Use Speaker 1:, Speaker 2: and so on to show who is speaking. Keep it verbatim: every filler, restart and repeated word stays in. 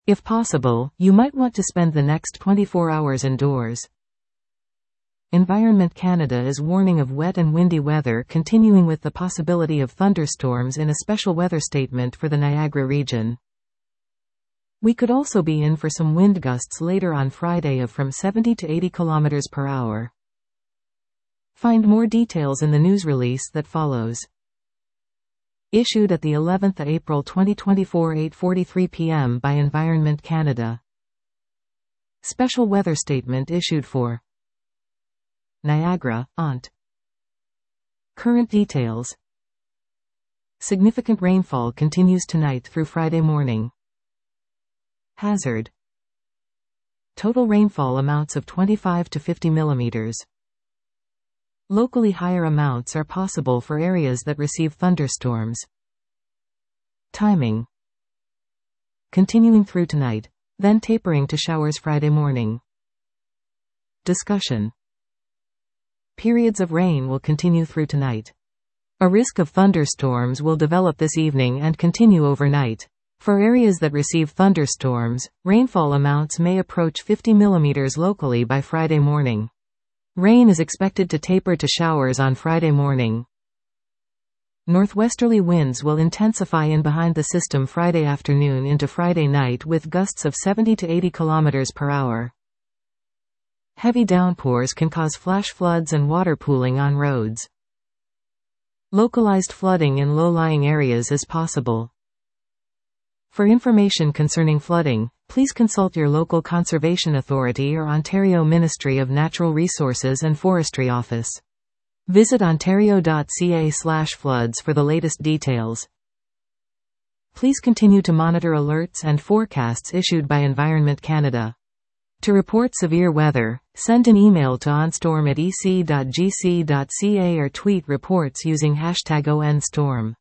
Speaker 1: If possible, you might want to spend the next twenty-four hours indoors. Environment Canada is warning of wet and windy weather, continuing with the possibility of thunderstorms in a special weather statement for the Niagara region. We could also be in for some wind gusts later on Friday of from seventy to eighty kilometers per hour. Find more details in the news release that follows. Issued at the eleventh of April twenty twenty-four, eight forty-three p m by Environment Canada. Special weather statement issued for Niagara, Ont. Current details. Significant rainfall continues tonight through Friday morning. Hazard. Total rainfall amounts of twenty-five to fifty millimeters. Locally higher amounts are possible for areas that receive thunderstorms. Timing. Continuing through tonight, then tapering to showers Friday morning. Discussion. Periods of rain will continue through tonight. A risk of thunderstorms will develop this evening and continue overnight. For areas that receive thunderstorms, rainfall amounts may approach fifty millimeters locally by Friday morning. Rain is expected to taper to showers on Friday morning. Northwesterly winds will intensify in behind the system Friday afternoon into Friday night with gusts of seventy to eighty kilometers per hour. Heavy downpours can cause flash floods and water pooling on roads. Localized flooding in low-lying areas is possible. For information concerning flooding, please consult your local conservation authority or Ontario Ministry of Natural Resources and Forestry office. Visit ontario dot c a slash floods for the latest details. Please continue to monitor alerts and forecasts issued by Environment Canada. To report severe weather, send an email to onstorm at e c dot g c dot c a or tweet reports using hashtag O N storm.